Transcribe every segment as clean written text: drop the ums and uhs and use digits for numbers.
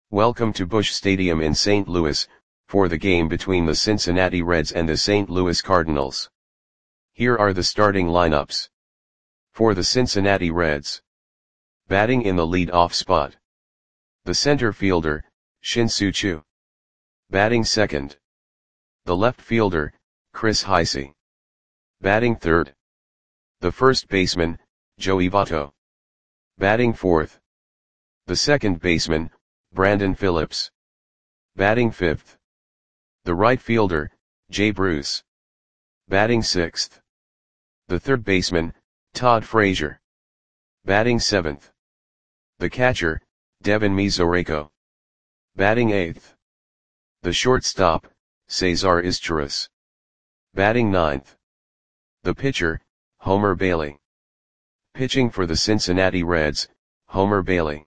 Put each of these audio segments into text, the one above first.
Welcome to Busch Stadium in St. Louis, for the game between the Cincinnati Reds and the St. Louis Cardinals. Here are the starting lineups. For the Cincinnati Reds. Batting in the lead-off spot. The center fielder, Shin-Soo Choo. Batting second. The left fielder, Chris Heisey. Batting third. The first baseman, Joey Votto. Batting fourth. The second baseman, Brandon Phillips. Batting fifth. The right fielder, Jay Bruce. Batting sixth. The third baseman, Todd Frazier. Batting seventh. The catcher, Devin Mesoraco. Batting eighth. The shortstop, Cesar Izturis. Batting ninth. The pitcher, Homer Bailey. Pitching for the Cincinnati Reds, Homer Bailey.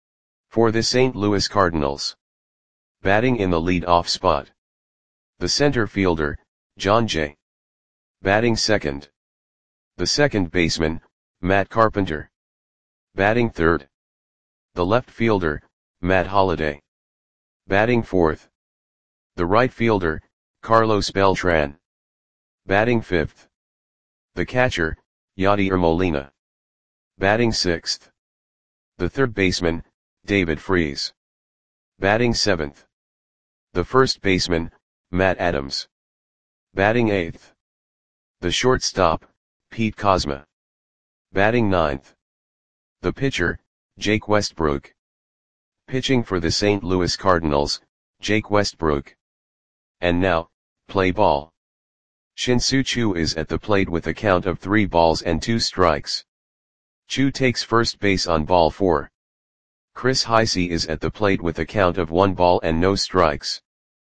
For the St. Louis Cardinals. Batting in the lead-off spot. The center fielder, Jon Jay. Batting second. The second baseman, Matt Carpenter. Batting third. The left fielder, Matt Holliday. Batting fourth. The right fielder, Carlos Beltran. Batting fifth. The catcher, Yadier Molina. Batting sixth. The third baseman, David Freese. Batting seventh. The first baseman, Matt Adams. Batting eighth. The shortstop, Pete Kozma. Batting ninth. The pitcher, Jake Westbrook. Pitching for the St. Louis Cardinals, Jake Westbrook. And now, play ball. Shin-Soo Choo is at the plate with a count of 3 balls and 2 strikes. Choo takes first base on ball 4. Chris Heisey is at the plate with a count of 1 ball and no strikes.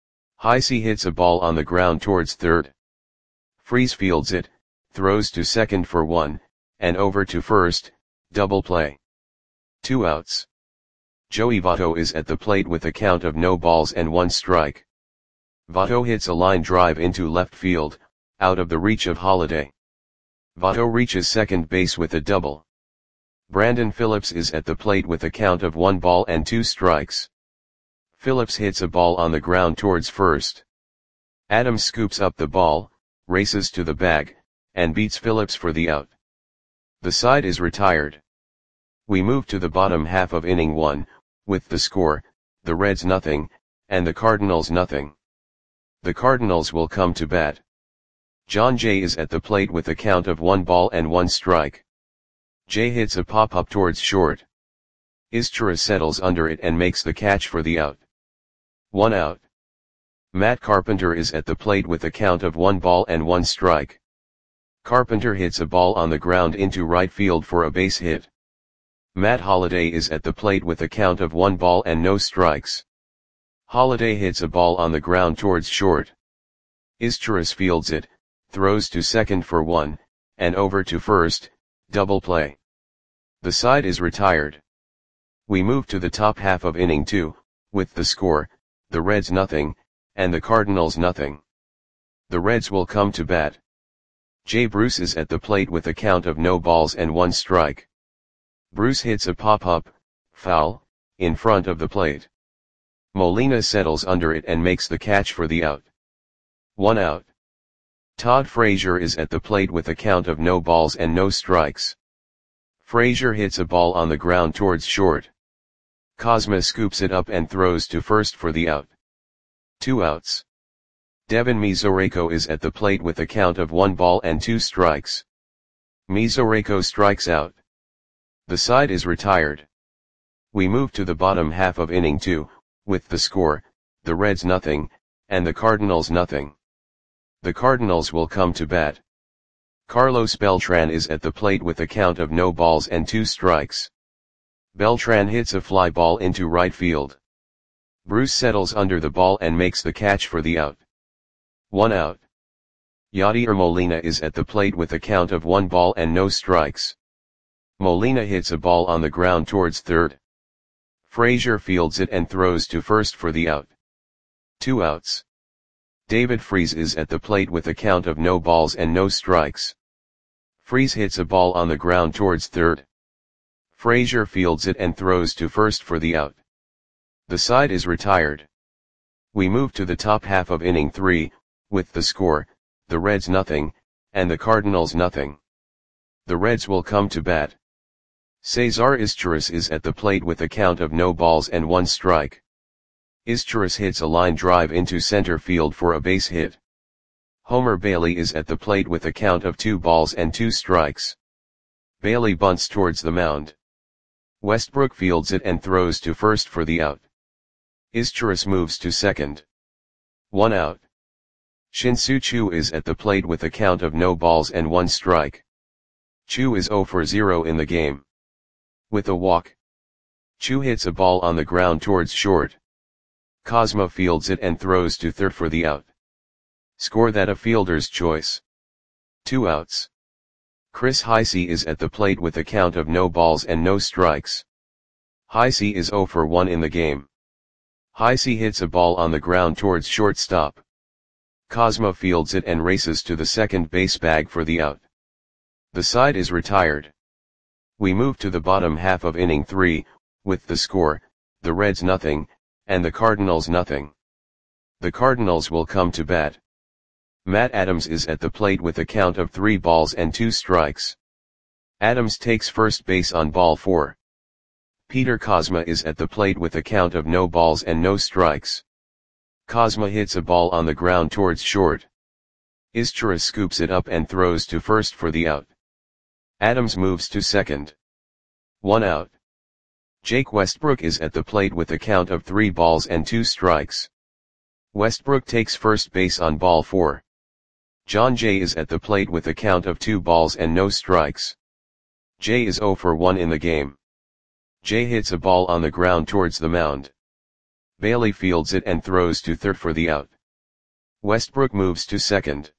Heisey hits a ball on the ground towards third. Freese fields it, throws to second for 1, and over to first, double play. 2 outs. Joey Votto is at the plate with a count of no balls and 1 strike. Votto hits a line drive into left field, out of the reach of Holliday. Votto reaches second base with a double. Brandon Phillips is at the plate with a count of 1 ball and 2 strikes. Phillips hits a ball on the ground towards first. Adams scoops up the ball, races to the bag, and beats Phillips for the out. The side is retired. We move to the bottom half of inning 1, with the score, the Reds nothing, and the Cardinals nothing. The Cardinals will come to bat. Jon Jay is at the plate with a count of 1 ball and 1 strike. Jay hits a pop-up towards short. Izturis settles under it and makes the catch for the out. 1 out. Matt Carpenter is at the plate with a count of 1 ball and 1 strike. Carpenter hits a ball on the ground into right field for a base hit. Matt Holliday is at the plate with a count of 1 ball and no strikes. Holliday hits a ball on the ground towards short. Izturis fields it, throws to second for 1, and over to first, double play. The side is retired. We move to the top half of inning 2, with the score, the Reds nothing, and the Cardinals nothing. The Reds will come to bat. Jay Bruce is at the plate with a count of no balls and 1 strike. Bruce hits a pop-up, foul, in front of the plate. Molina settles under it and makes the catch for the out. 1 out. Todd Frazier is at the plate with a count of no balls and no strikes. Frazier hits a ball on the ground towards short. Kozma scoops it up and throws to first for the out. 2 outs. Devin Mesoraco is at the plate with a count of 1 ball and 2 strikes. Mesoraco strikes out. The side is retired. We move to the bottom half of inning 2, with the score, the Reds nothing, and the Cardinals nothing. The Cardinals will come to bat. Carlos Beltran is at the plate with a count of no balls and 2 strikes. Beltran hits a fly ball into right field. Bruce settles under the ball and makes the catch for the out. 1 out. Yadier Molina is at the plate with a count of 1 ball and no strikes. Molina hits a ball on the ground towards third. Frazier fields it and throws to first for the out. 2 outs. David Freese is at the plate with a count of no balls and no strikes. Freese hits a ball on the ground towards third. Frazier fields it and throws to first for the out. The side is retired. We move to the top half of inning 3, with the score, the Reds nothing, and the Cardinals nothing. The Reds will come to bat. Cesar Izturis is at the plate with a count of no balls and 1 strike. Izturis hits a line drive into center field for a base hit. Homer Bailey is at the plate with a count of 2 balls and 2 strikes. Bailey bunts towards the mound. Westbrook fields it and throws to first for the out. Izturis moves to second. 1 out. Shin-Soo Choo is at the plate with a count of no balls and 1 strike. Choo is 0 for 0 in the game. With a walk, Choo hits a ball on the ground towards short. Cosmo fields it and throws to third for the out. Score that a fielder's choice. 2 outs. Chris Heisey is at the plate with a count of no balls and no strikes. Heisey is 0 for 1 in the game. Heisey hits a ball on the ground towards shortstop. Cosmo fields it and races to the second base bag for the out. The side is retired. We move to the bottom half of inning 3, with the score, the Reds nothing, and the Cardinals nothing. The Cardinals will come to bat. Matt Adams is at the plate with a count of 3 balls and 2 strikes. Adams takes first base on ball 4. Peter Cosma is at the plate with a count of no balls and no strikes. Cosma hits a ball on the ground towards short. Izturis scoops it up and throws to first for the out. Adams moves to second. 1 out. Jake Westbrook is at the plate with a count of 3 balls and 2 strikes. Westbrook takes first base on ball 4. John Jay is at the plate with a count of 2 balls and no strikes. Jay is 0 for 1 in the game. Jay hits a ball on the ground towards the mound. Bailey fields it and throws to third for the out. Westbrook moves to second.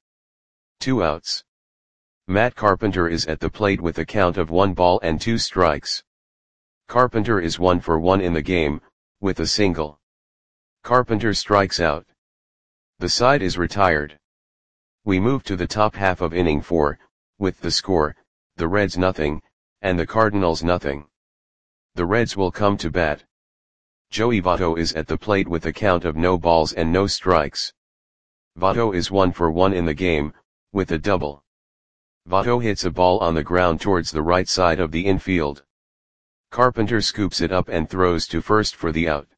2 outs. Matt Carpenter is at the plate with a count of 1 ball and 2 strikes. Carpenter is 1 for 1 in the game, with a single. Carpenter strikes out. The side is retired. We move to the top half of inning 4, with the score, the Reds nothing, and the Cardinals nothing. The Reds will come to bat. Joey Votto is at the plate with a count of no balls and no strikes. Votto is 1 for 1 in the game, with a double. Votto hits a ball on the ground towards the right side of the infield. Carpenter scoops it up and throws to first for the out.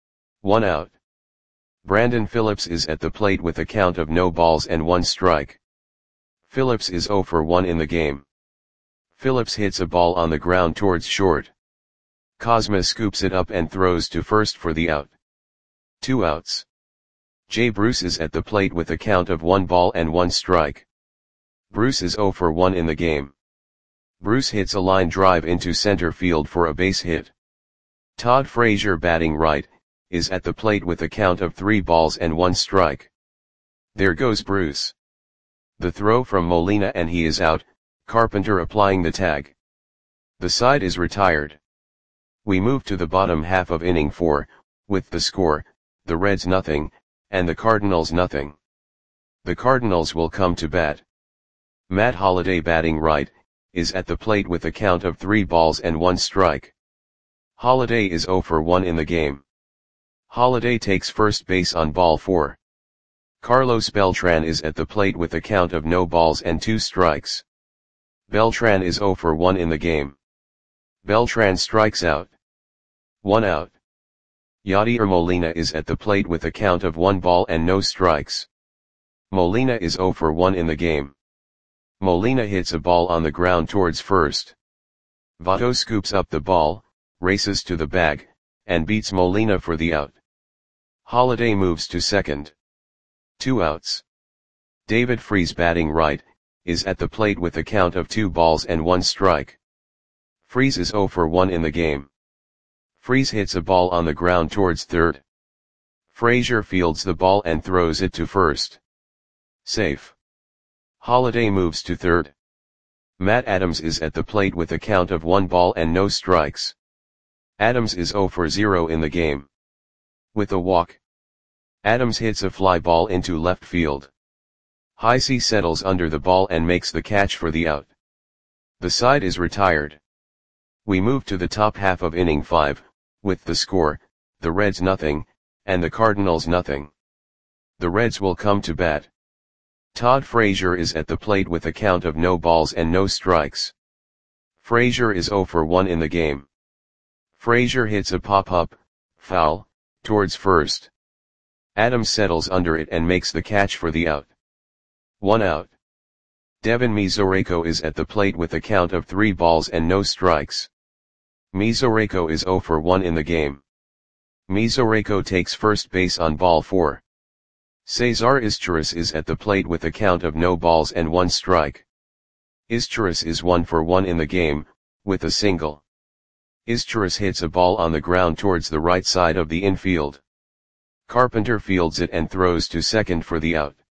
1 out. Brandon Phillips is at the plate with a count of no balls and 1 strike. Phillips is 0 for 1 in the game. Phillips hits a ball on the ground towards short. Cosma scoops it up and throws to first for the out. 2 outs. Jay Bruce is at the plate with a count of 1 ball and 1 strike. Bruce is 0 for 1 in the game. Bruce hits a line drive into center field for a base hit. Todd Frazier, batting right, is at the plate with a count of 3 balls and 1 strike. There goes Bruce. The throw from Molina and he is out, Carpenter applying the tag. The side is retired. We move to the bottom half of inning 4, with the score, the Reds nothing, and the Cardinals nothing. The Cardinals will come to bat. Matt Holliday, batting right, is at the plate with a count of 3 balls and 1 strike. Holliday is 0 for 1 in the game. Holliday takes first base on ball 4. Carlos Beltran is at the plate with a count of no balls and 2 strikes. Beltran is 0 for 1 in the game. Beltran strikes out. 1 out. Yadier Molina is at the plate with a count of 1 ball and no strikes. Molina is 0 for 1 in the game. Molina hits a ball on the ground towards first. Votto scoops up the ball, races to the bag, and beats Molina for the out. Holliday moves to second. 2 outs. David Freese, batting right, is at the plate with a count of 2 balls and 1 strike. Freese is 0 for 1 in the game. Freese hits a ball on the ground towards third. Frazier fields the ball and throws it to first. Safe. Holliday moves to third. Matt Adams is at the plate with a count of 1 ball and no strikes. Adams is 0 for 0 in the game. With a walk, Adams hits a fly ball into left field. Heisey settles under the ball and makes the catch for the out. The side is retired. We move to the top half of inning 5, with the score, the Reds nothing, and the Cardinals nothing. The Reds will come to bat. Todd Frazier is at the plate with a count of no balls and no strikes. Frazier is 0 for 1 in the game. Frazier hits a pop-up, foul, towards first. Adams settles under it and makes the catch for the out. 1 out. Devin Mesoraco is at the plate with a count of 3 balls and no strikes. Mesoraco is 0 for 1 in the game. Mesoraco takes first base on ball 4. Cesar Izturis is at the plate with a count of no balls and 1 strike. Izturis is 1 for 1 in the game, with a single. Izturis hits a ball on the ground towards the right side of the infield. Carpenter fields it and throws to second for the out.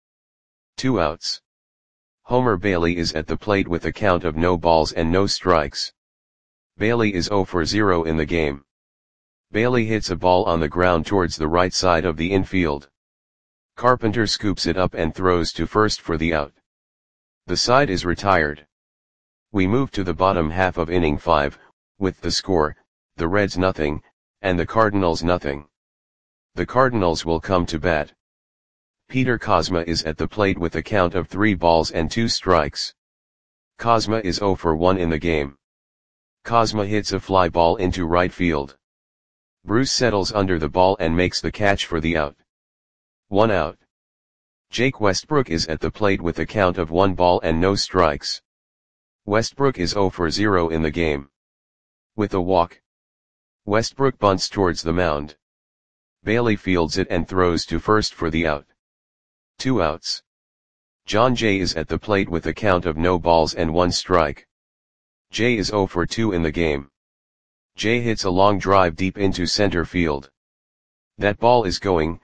2 outs. Homer Bailey is at the plate with a count of no balls and no strikes. Bailey is 0 for 0 in the game. Bailey hits a ball on the ground towards the right side of the infield. Carpenter scoops it up and throws to first for the out. The side is retired. We move to the bottom half of inning 5, with the score, the Reds nothing, and the Cardinals nothing. The Cardinals will come to bat. Peter Kozma is at the plate with a count of 3 balls and 2 strikes. Kozma is 0 for 1 in the game. Kozma hits a fly ball into right field. Bruce settles under the ball and makes the catch for the out. 1 out. Jake Westbrook is at the plate with a count of 1 ball and no strikes. Westbrook is 0 for 0 in the game. With a walk. Westbrook bunts towards the mound. Bailey fields it and throws to first for the out. 2 outs. John Jay is at the plate with a count of no balls and 1 strike. Jay is 0 for 2 in the game. Jay hits a long drive deep into center field. That ball is going,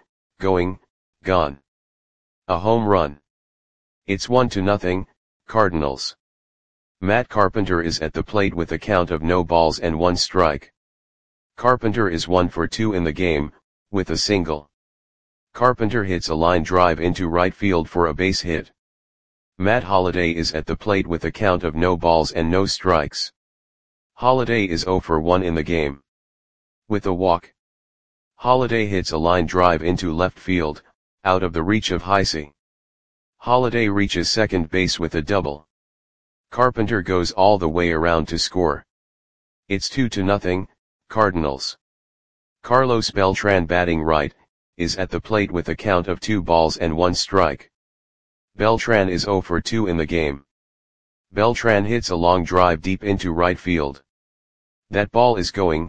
gone. A home run. It's 1-0, Cardinals. Matt Carpenter is at the plate with a count of no balls and 1 strike. Carpenter is 1 for 2 in the game, with a single. Carpenter hits a line drive into right field for a base hit. Matt Holliday is at the plate with a count of no balls and no strikes. Holliday is 0 for 1 in the game. With a walk. Holliday hits a line drive into left field, out of the reach of Heisey. Holliday reaches second base with a double. Carpenter goes all the way around to score. It's 2-0, Cardinals. Carlos Beltran, batting right, is at the plate with a count of 2 balls and 1 strike. Beltran is 0 for 2 in the game. Beltran hits a long drive deep into right field. That ball is going,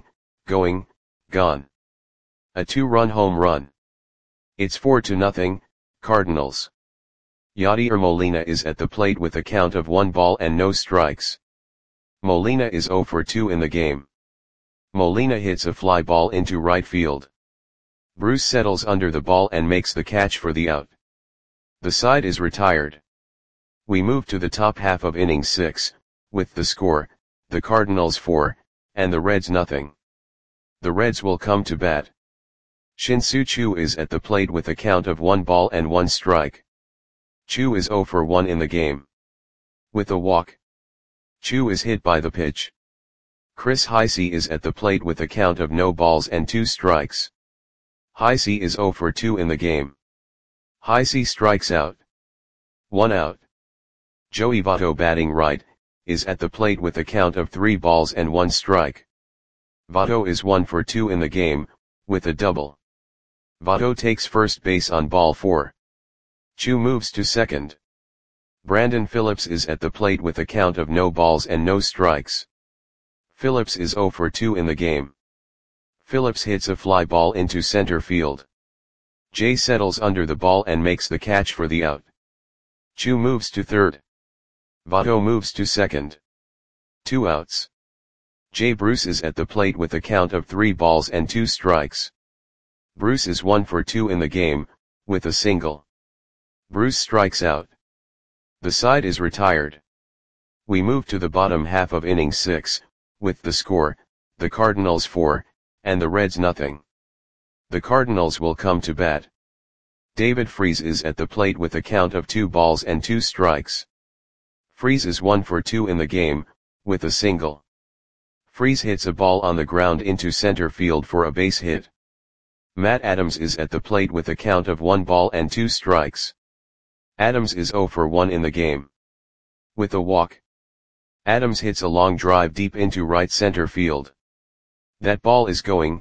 gone. A 2-run home run. It's 4-0, Cardinals. Yadier Molina is at the plate with a count of 1 ball and no strikes. Molina is 0 for 2 in the game. Molina hits a fly ball into right field. Bruce settles under the ball and makes the catch for the out. The side is retired. We move to the top half of inning 6, with the score, the Cardinals 4, and the Reds nothing. The Reds will come to bat. Shin-Soo Choo is at the plate with a count of 1 ball and 1 strike. Choo is 0 for 1 in the game. With a walk. Choo is hit by the pitch. Chris Heisey is at the plate with a count of no balls and 2 strikes. Heisey is 0 for 2 in the game. Heisey strikes out. 1 out. Joey Votto, batting right, is at the plate with a count of 3 balls and 1 strike. Votto is 1 for 2 in the game, with a double. Votto takes first base on ball 4. Choo moves to second. Brandon Phillips is at the plate with a count of no balls and no strikes. Phillips is 0 for 2 in the game. Phillips hits a fly ball into center field. Jay settles under the ball and makes the catch for the out. Choo moves to third. Votto moves to second. 2 outs. Jay Bruce is at the plate with a count of 3 balls and 2 strikes. Bruce is 1 for 2 in the game, with a single. Bruce strikes out. The side is retired. We move to the bottom half of inning 6, with the score, the Cardinals 4, and the Reds nothing. The Cardinals will come to bat. David Freese is at the plate with a count of 2 balls and 2 strikes. Freese is 1 for 2 in the game, with a single. Freese hits a ball on the ground into center field for a base hit. Matt Adams is at the plate with a count of 1 ball and 2 strikes. Adams is 0 for 1 in the game. With a walk, Adams hits a long drive deep into right center field. That ball is gone.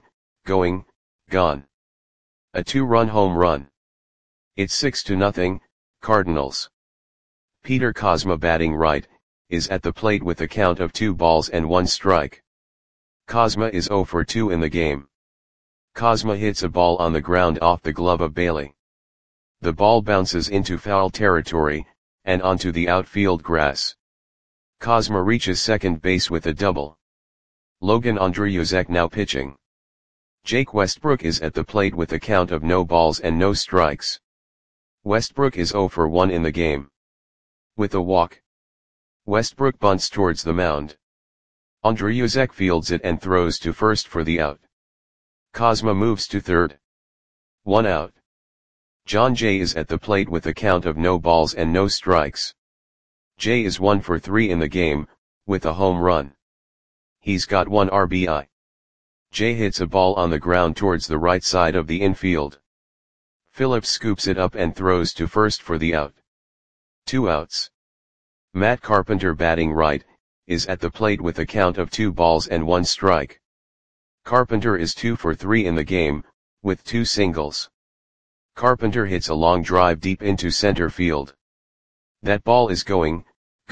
A 2-run home run. It's 6-0, Cardinals. Peter Kozma, batting right, is at the plate with a count of 2 balls and 1 strike. Kozma is 0 for 2 in the game. Kozma hits a ball on the ground off the glove of Bailey. The ball bounces into foul territory, and onto the outfield grass. Kozma reaches second base with a double. Logan Andreyuzek now pitching. Jake Westbrook is at the plate with a count of no balls and no strikes. Westbrook is 0 for 1 in the game. With a walk, Westbrook bunts towards the mound. Andreyuzek fields it and throws to first for the out. Kozma moves to third. 1 out. John Jay is at the plate with a count of no balls and no strikes. Jay is 1 for 3 in the game, with a home run. He's got 1 RBI. Jay hits a ball on the ground towards the right side of the infield. Phillips scoops it up and throws to first for the out. 2 outs. Matt Carpenter, batting right, is at the plate with a count of 2 balls and 1 strike. Carpenter is 2 for 3 in the game, with 2 singles. Carpenter hits a long drive deep into center field. That ball is gone.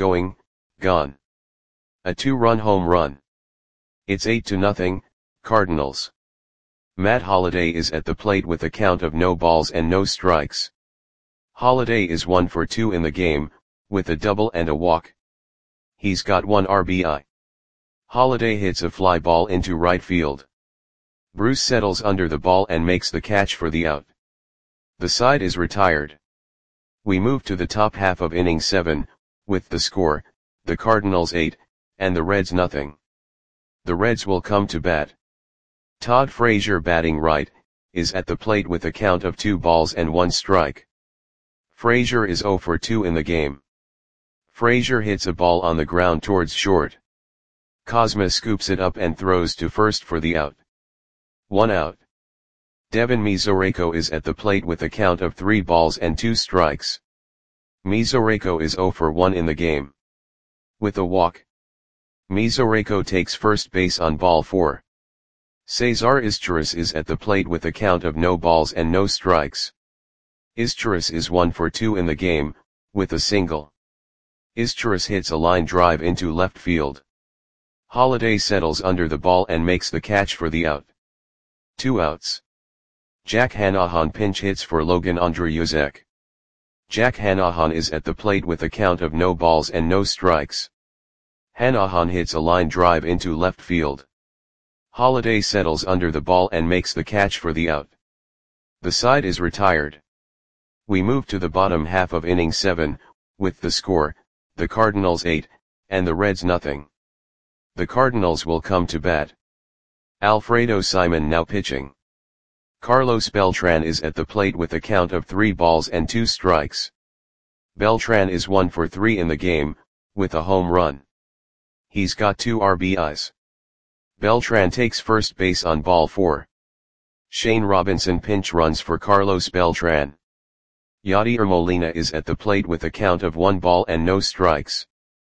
A 2-run home run. It's 8-0, Cardinals. Matt Holliday is at the plate with a count of no balls and no strikes. Holliday is 1 for 2 in the game, with a double and a walk. He's got 1 RBI. Holliday hits a fly ball into right field. Bruce settles under the ball and makes the catch for the out. The side is retired. We move to the top half of inning 7, with the score, the Cardinals 8, and the Reds nothing. The Reds will come to bat. Todd Frazier, batting right, is at the plate with a count of 2 balls and 1 strike. Frazier is 0 for 2 in the game. Frazier hits a ball on the ground towards short. Kozma scoops it up and throws to first for the out. 1 out. Devin Mesoraco is at the plate with a count of 3 balls and 2 strikes. Mesoraco is 0 for 1 in the game. With a walk, Mesoraco takes first base on ball 4. Cesar Izturis is at the plate with a count of no balls and no strikes. Izturis is 1 for 2 in the game, with a single. Izturis hits a line drive into left field. Holliday settles under the ball and makes the catch for the out. 2 outs. Jack Hanahan pinch hits for Logan Andreyuzek. Jack Hanahan is at the plate with a count of no balls and no strikes. Hanahan hits a line drive into left field. Holliday settles under the ball and makes the catch for the out. The side is retired. We move to the bottom half of inning 7, with the score, the Cardinals 8, and the Reds nothing. The Cardinals will come to bat. Alfredo Simon now pitching. Carlos Beltran is at the plate with a count of 3 balls and 2 strikes. Beltran is 1 for 3 in the game, with a home run. He's got 2 RBIs. Beltran takes first base on ball 4. Shane Robinson pinch runs for Carlos Beltran. Yadier Molina is at the plate with a count of 1 ball and no strikes.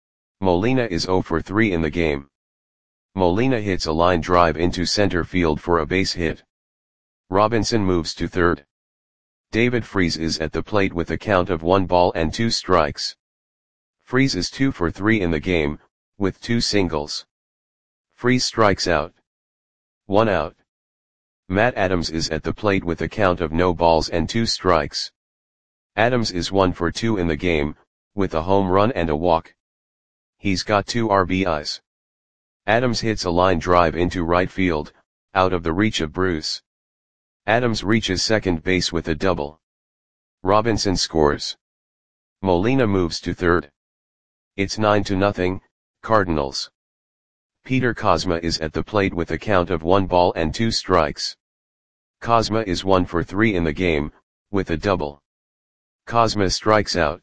Molina is 0 for 3 in the game. Molina hits a line drive into center field for a base hit. Robinson moves to third. David Freese is at the plate with a count of 1 ball and 2 strikes. Freese is 2 for 3 in the game, with 2 singles. Freese strikes out. 1 out. Matt Adams is at the plate with a count of no balls and 2 strikes. Adams is 1 for 2 in the game, with a home run and a walk. He's got 2 RBIs. Adams hits a line drive into right field, out of the reach of Bruce. Adams reaches second base with a double. Robinson scores. Molina moves to third. It's 9-0, Cardinals. Peter Kozma is at the plate with a count of 1 ball and 2 strikes. Kozma is 1 for 3 in the game, with a double. Kozma strikes out.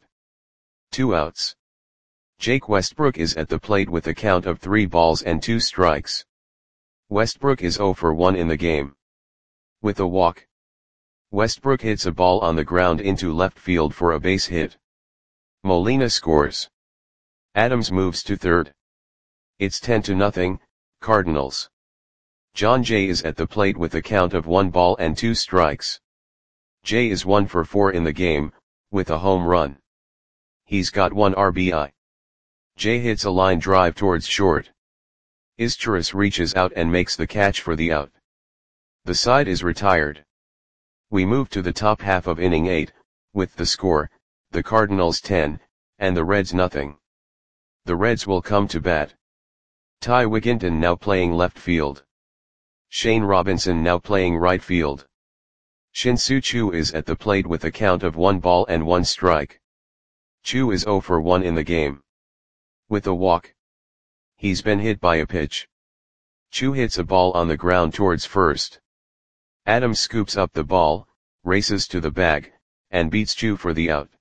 2 outs. Jake Westbrook is at the plate with a count of 3 balls and 2 strikes. Westbrook is 0 for 1 in the game. With a walk, Westbrook hits a ball on the ground into left field for a base hit. Molina scores. Adams moves to third. It's 10-0, Cardinals. John Jay is at the plate with a count of 1 ball and 2 strikes. Jay is 1 for 4 in the game, with a home run. He's got 1 RBI. Jay hits a line drive towards short. Izturis reaches out and makes the catch for the out. The side is retired. We move to the top half of inning 8, with the score, the Cardinals 10, and the Reds nothing. The Reds will come to bat. Ty Wigginton now playing left field. Shane Robinson now playing right field. Shin-Soo Choo is at the plate with a count of 1 ball and 1 strike. Choo is 0 for 1 in the game. With a walk, he's been hit by a pitch. Choo hits a ball on the ground towards first. Adams scoops up the ball, races to the bag, and beats Choo for the out.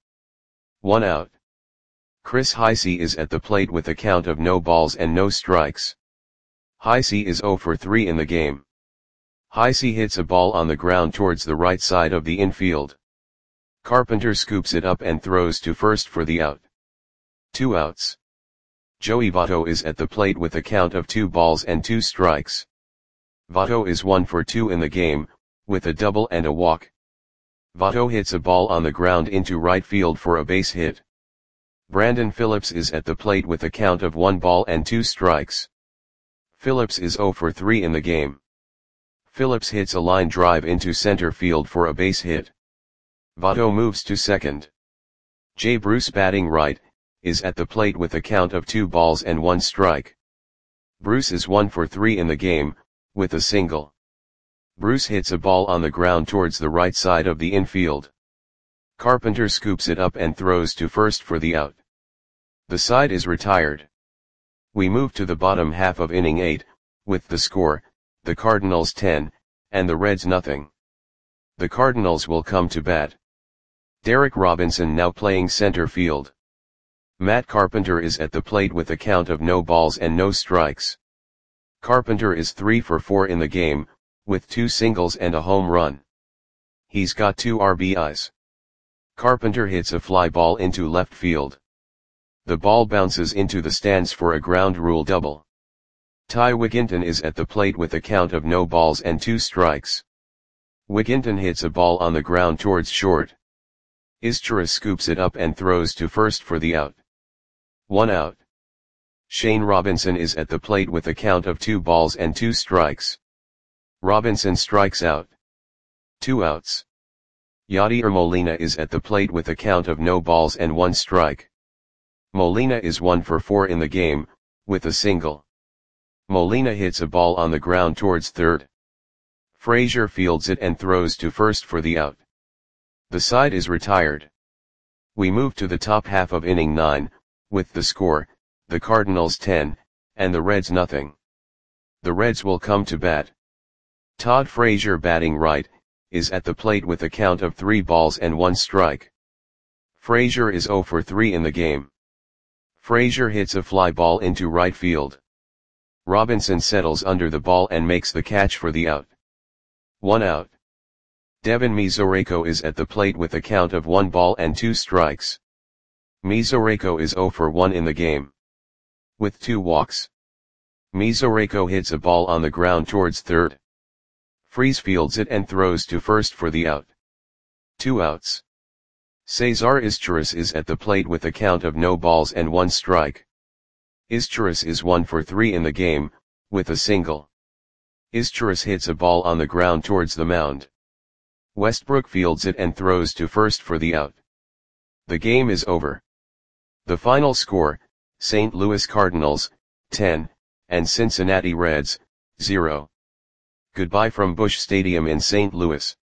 1 out. Chris Heisey is at the plate with a count of no balls and no strikes. Heisey is 0 for 3 in the game. Heisey hits a ball on the ground towards the right side of the infield. Carpenter scoops it up and throws to first for the out. 2 outs. Joey Votto is at the plate with a count of 2 balls and 2 strikes. Votto is 1 for 2 in the game, with a double and a walk. Votto hits a ball on the ground into right field for a base hit. Brandon Phillips is at the plate with a count of 1 ball and 2 strikes. Phillips is 0 for 3 in the game. Phillips hits a line drive into center field for a base hit. Votto moves to second. Jay Bruce batting right, is at the plate with a count of 2 balls and 1 strike. Bruce is 1 for 3 in the game, with a single. Bruce hits a ball on the ground towards the right side of the infield. Carpenter scoops it up and throws to first for the out. The side is retired. We move to the bottom half of inning 8, with the score, the Cardinals 10, and the Reds nothing. The Cardinals will come to bat. Derek Robinson now playing center field. Matt Carpenter is at the plate with a count of no balls and no strikes. Carpenter is 3 for 4 in the game, with 2 singles and a home run. He's got 2 RBIs. Carpenter hits a fly ball into left field. The ball bounces into the stands for a ground rule double. Ty Wigginton is at the plate with a count of no balls and 2 strikes. Wigginton hits a ball on the ground towards short. Izturis scoops it up and throws to first for the out. 1 out. Shane Robinson is at the plate with a count of 2 balls and 2 strikes. Robinson strikes out. 2 outs. Yadier Molina is at the plate with a count of no balls and 1 strike. Molina is 1 for 4 in the game, with a single. Molina hits a ball on the ground towards third. Frazier fields it and throws to first for the out. The side is retired. We move to the top half of inning 9, with the score, the Cardinals 10, and the Reds nothing. The Reds will come to bat. Todd Frazier batting right, is at the plate with a count of 3 balls and 1 strike. Frazier is 0 for 3 in the game. Frazier hits a fly ball into right field. Robinson settles under the ball and makes the catch for the out. 1 out. Devin Mesoraco is at the plate with a count of 1 ball and 2 strikes. Mesoraco is 0 for 1 in the game. With 2 walks. Mesoraco hits a ball on the ground towards third. Freese fields it and throws to first for the out. 2 outs. Cesar Izturis is at the plate with a count of no balls and 1 strike. Izturis is 1 for 3 in the game, with a single. Izturis hits a ball on the ground towards the mound. Westbrook fields it and throws to first for the out. The game is over. The final score, St. Louis Cardinals, 10, and Cincinnati Reds, 0. Goodbye from Busch Stadium in St. Louis.